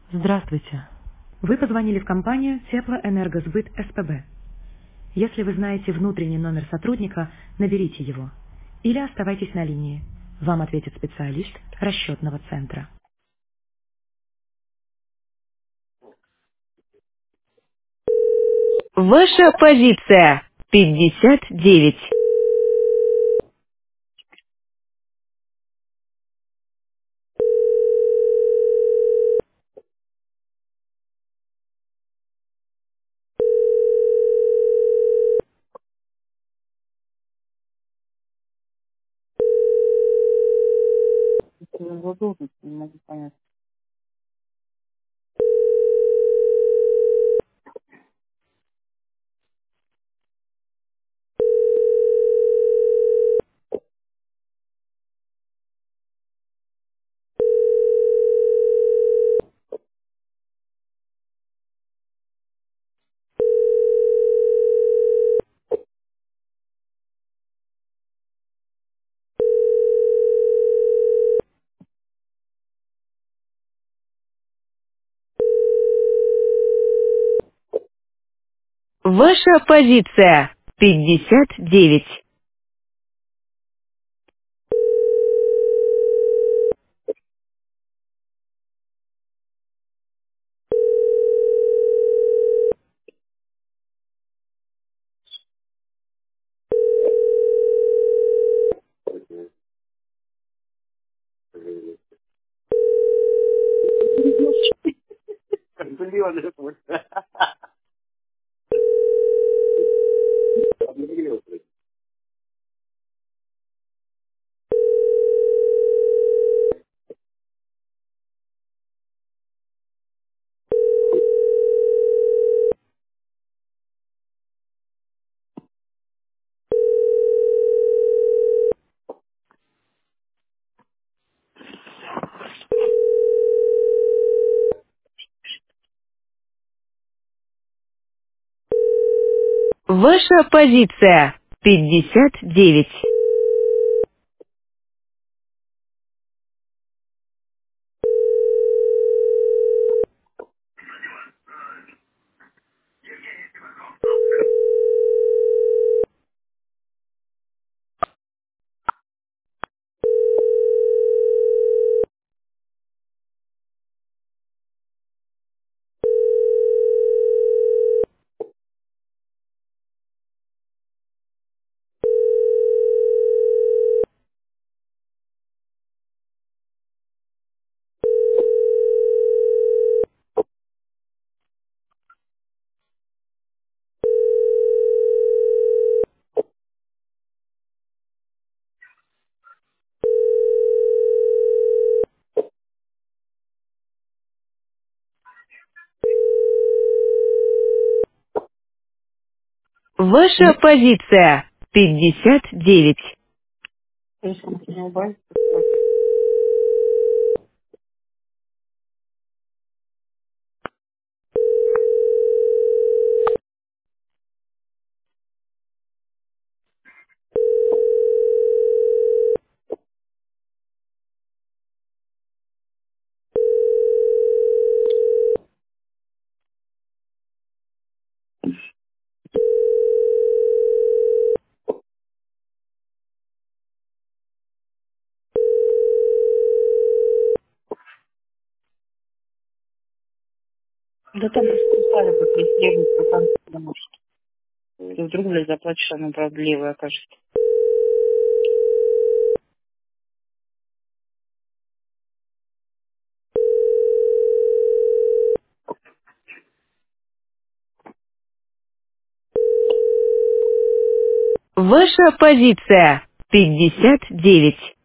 Здравствуйте. Вы позвонили в компанию Теплоэнергосбыт СПБ. Если вы знаете внутренний номер сотрудника, наберите его. Или оставайтесь на линии. Вам ответит специалист расчетного центра. Ваша позиция 59. Не могу понять. Ваша позиция 59. Блин, Ваша позиция 59. Ваша позиция 59. не убавить. Да там просто устали, как не требуют, потому что ты вдруг, блядь, заплатишь, оно, правда, левое окажется. Ваша позиция 59.